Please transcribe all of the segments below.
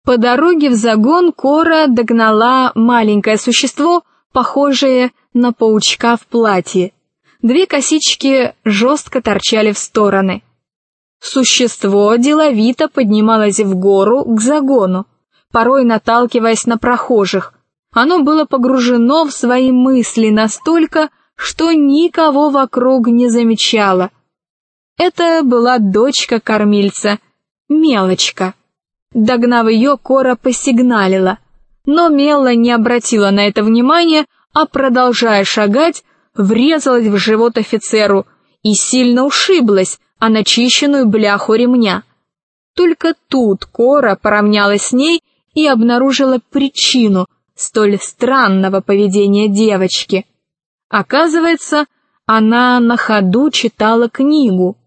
По дороге в загон Кора догнала маленькое существо, похожее на паучка в платье. Две косички жестко торчали в стороны. Существо деловито поднималось в гору к загону, порой наталкиваясь на прохожих. Оно было погружено в свои мысли настолько, что никого вокруг не замечало. Это была дочка кормильца, Мелочка. Догнав ее, Кора посигналила, но Мелла не обратила на это внимания, а, продолжая шагать, врезалась в живот офицеру и сильно ушиблась о начищенную бляху ремня. Только тут Кора поравнялась с ней и обнаружила причину столь странного поведения девочки. Оказывается, она на ходу читала книгу.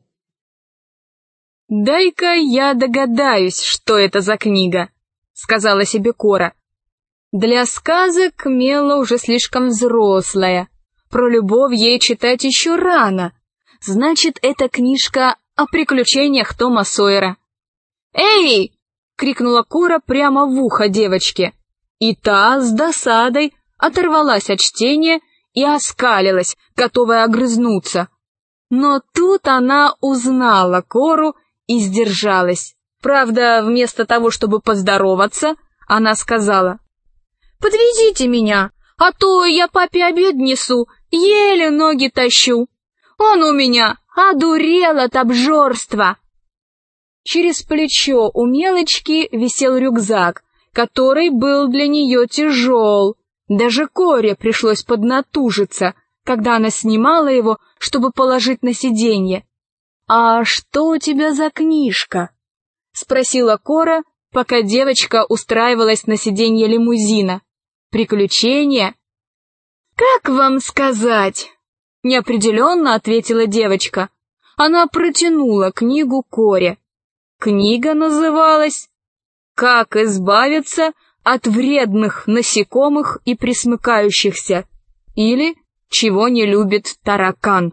«Дай-ка я догадаюсь, что это за книга», — сказала себе Кора. «Для сказок Мелла уже слишком взрослая. Про любовь ей читать еще рано. Значит, это книжка о приключениях Тома Сойера». «Эй!» — крикнула Кора прямо в ухо девочке. И та с досадой оторвалась от чтения и оскалилась, готовая огрызнуться. Но тут она узнала Кору и сдержалась. Правда, вместо того, чтобы поздороваться, она сказала: «Подвезите меня, а то я папе обед несу, еле ноги тащу. Он у меня одурел от обжорства». Через плечо у Мелочки висел рюкзак, который был для нее тяжел. Даже Коре пришлось поднатужиться, когда она снимала его, чтобы положить на сиденье. «А что у тебя за книжка?» — спросила Кора, пока девочка устраивалась на сиденье лимузина. «Приключения?» «Как вам сказать?» — неопределенно ответила девочка. Она протянула книгу Коре. Книга называлась «Как избавиться от вредных насекомых и пресмыкающихся» или «Чего не любит таракан».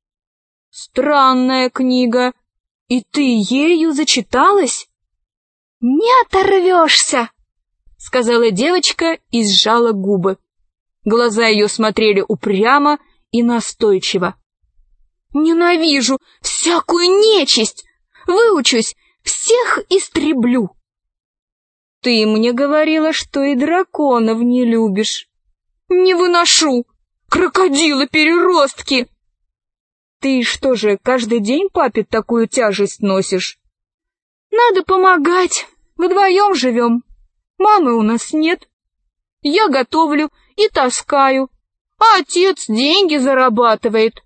«Странная книга. И ты ею зачиталась?» «Не оторвешься», — сказала девочка и сжала губы. Глаза ее смотрели упрямо и настойчиво. «Ненавижу всякую нечисть! Выучусь, всех истреблю!» «Ты мне говорила, что и драконов не любишь». «Не выношу! Крокодилы-переростки!» «Ты что же, каждый день папе такую тяжесть носишь?» «Надо помогать, вдвоем живем. Мамы у нас нет. Я готовлю и таскаю, а отец деньги зарабатывает».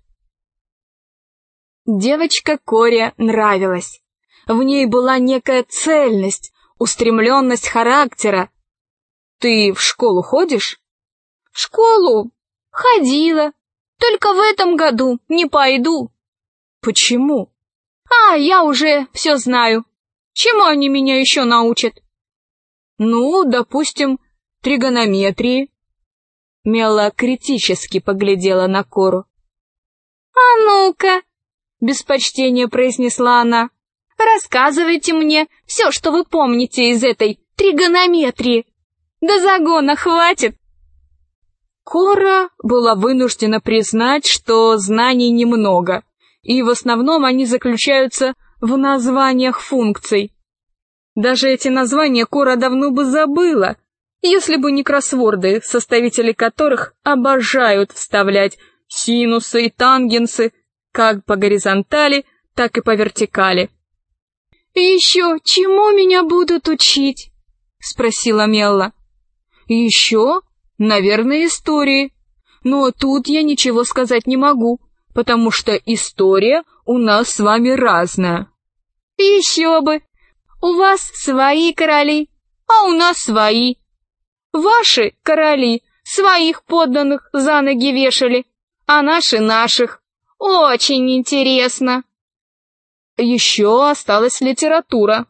Девочка Коре нравилась. В ней была некая цельность, устремленность характера. «Ты в школу ходишь?» «В школу ходила. Только в этом году не пойду». «Почему?» Я уже все знаю. Чему они меня еще научат?» «Ну, допустим, тригонометрии». Мелла критически поглядела на Кору. «А ну-ка», — без почтения произнесла она, — «рассказывайте мне все, что вы помните из этой тригонометрии. До загона хватит». Кора была вынуждена признать, что знаний немного, и в основном они заключаются в названиях функций. Даже эти названия Кора давно бы забыла, если бы не кроссворды, составители которых обожают вставлять синусы и тангенсы как по горизонтали, так и по вертикали. «Еще чему меня будут учить?» — спросила Мелла. «Еще? Наверное, истории. Но тут я ничего сказать не могу, потому что история у нас с вами разная». «Еще бы! У вас свои короли, а у нас свои. Ваши короли своих подданных за ноги вешали, а наши наших. Очень интересно». Еще осталась литература.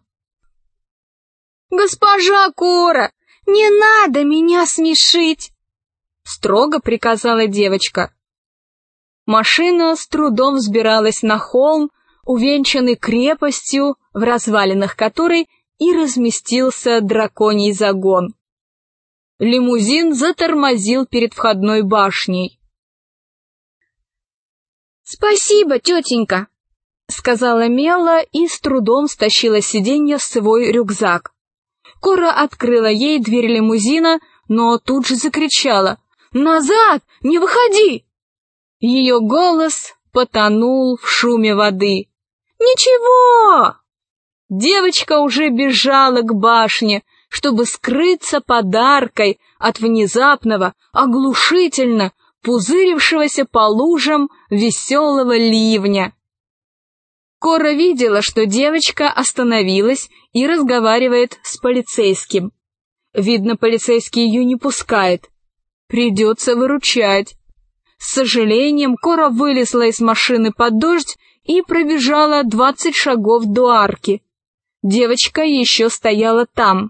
«Госпожа Кора, не надо меня смешить!» — строго приказала девочка. Машина с трудом взбиралась на холм, увенчанный крепостью, в развалинах которой и разместился драконий загон. Лимузин затормозил перед входной башней. «Спасибо, тетенька», — сказала Мела и с трудом стащила с сиденья свой рюкзак. Кора открыла ей дверь лимузина, но тут же закричала: «Назад! Не выходи!» Ее голос потонул в шуме воды. «Ничего!» Девочка уже бежала к башне, чтобы скрыться подаркой от внезапного, оглушительно пузырившегося по лужам веселого ливня. Кора видела, что девочка остановилась и разговаривает с полицейским. Видно, полицейский ее не пускает. Придется выручать. С сожалением Кора вылезла из машины под дождь и пробежала 20 шагов до арки. Девочка еще стояла там.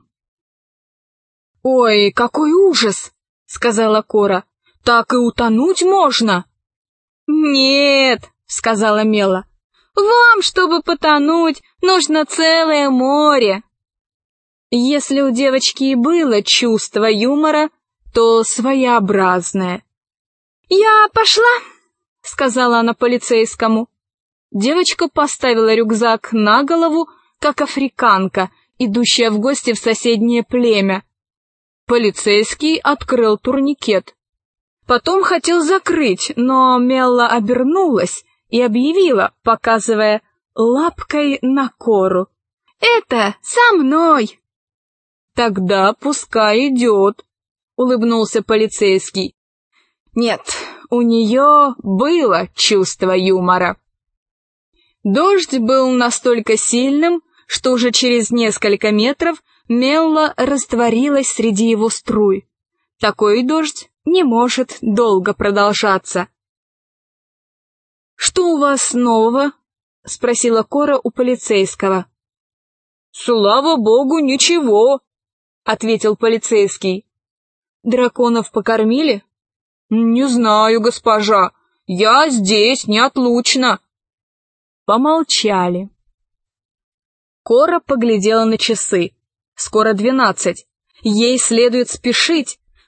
«Ой, какой ужас!» — сказала Кора. «Так и утонуть можно!» «Нет!» — сказала Мела. «Вам, чтобы потонуть, нужно целое море!» Если у девочки и было чувство юмора, то своеобразное. «Я пошла!» — сказала она полицейскому. Девочка поставила рюкзак на голову, как африканка, идущая в гости в соседнее племя. Полицейский открыл турникет. Потом хотел закрыть, но Мелла обернулась и объявила, показывая лапкой на Кору: «Это со мной!» «Тогда пускай идет», — улыбнулся полицейский. Нет, у нее было чувство юмора. Дождь был настолько сильным, что уже через несколько метров Мелла растворилась среди его струй. Такой дождь не может долго продолжаться. «Что у вас нового?» — спросила Кора у полицейского. «Слава богу, ничего», — ответил полицейский. «Драконов покормили?» «Не знаю, госпожа. Я здесь неотлучно». Помолчали. Кора поглядела на часы. Скоро 12. Ей следует спешить,